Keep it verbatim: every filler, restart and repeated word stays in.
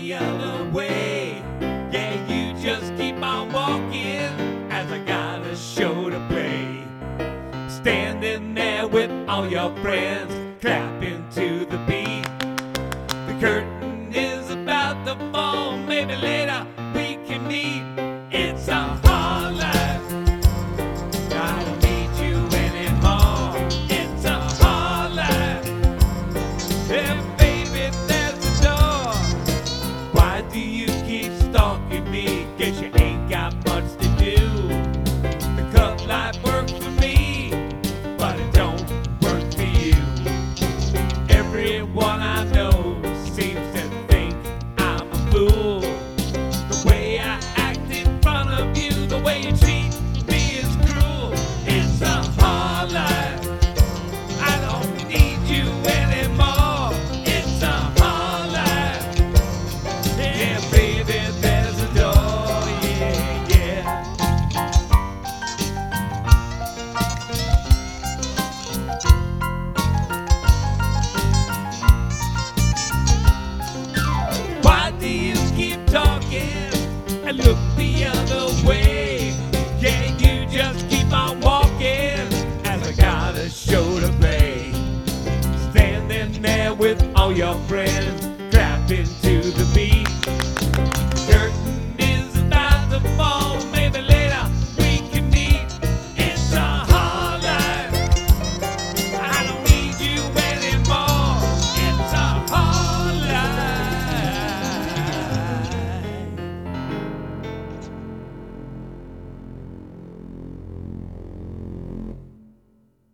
the other way. Yeah, you just keep on walking as I got a show to play. Standing there with all your friends, clapping to the beat. The curtain is about to fall, maybe later we can meet. It's a hard life, I don't need you anymore. It's a hard life, yeah, baby, there's the door. Why do you keep stalking me? Guess you ain't got much to do. The cup life works for me, but it don't work for you. Everyone I know seems to think I'm a fool. The way I act in front of you, the way you treat me is cruel. It's a hard life, I don't need you anymore. It's a hard life, yeah, baby, there's a door, yeah, yeah. Why do you keep talking and look the other way? Yeah, you just keep on walking as I got a show to play. Standing there with all your friends,